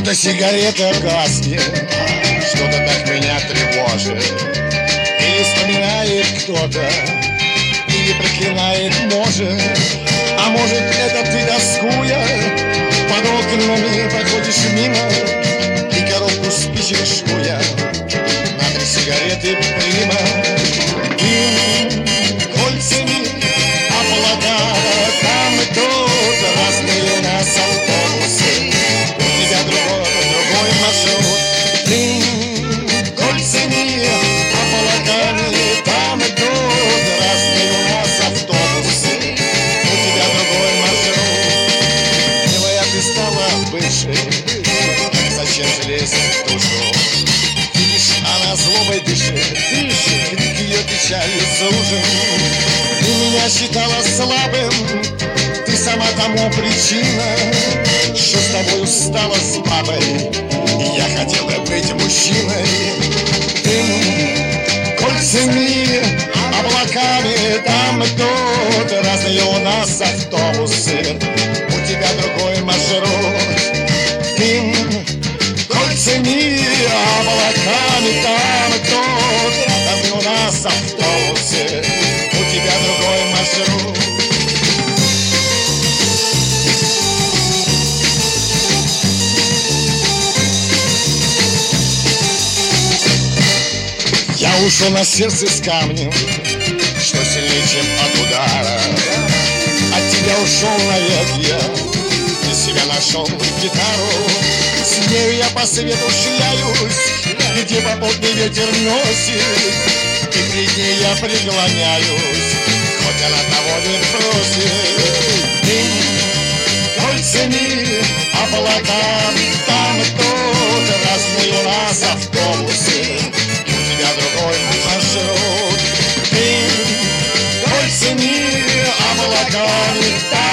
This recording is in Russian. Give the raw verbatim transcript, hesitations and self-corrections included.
Что-то сигарета гаснет, что-то так меня тревожит. Или вспоминает кто-то, или проклинает, может. А может, это ты, тоскуя, под окнами проходишь мимо и коробку спичек жуя на три сигареты прима. Дым кольцами облака, там и тут разные у нас автобусы. У тебя другой, другой маршрут. Дым кольцами облаками, там и тут разные у нас автобусы. У тебя другой маршрут. Милая, ты стала бывшей, зачем же лезть в душу? Видишь, она злобой дышит, дышит, крик ее печали сужен. Ты меня считала слабым, ты сама тому причина, что с тобой стала с бабой, и я хотела быть мужчиной. Дым кольцами, облаками, там и тут разные у нас автобусы. У тебя другой маршрут. Дым кольцами, облаками, там и тут разные у нас автобусы. У тебя другой маршрут. Я ушел на сердце с камнем, что сильнее, чем от удара. От тебя ушел навек я, и себя нашел гитару. С нею я по свету шляюсь, где попутный ветер носит, и перед ней я преклоняюсь, хоть она того не просит. Дым кольцами, облаками, там и тут разные у нас автобусы. У тебя другой маршрут. Дым кольцами, облаками,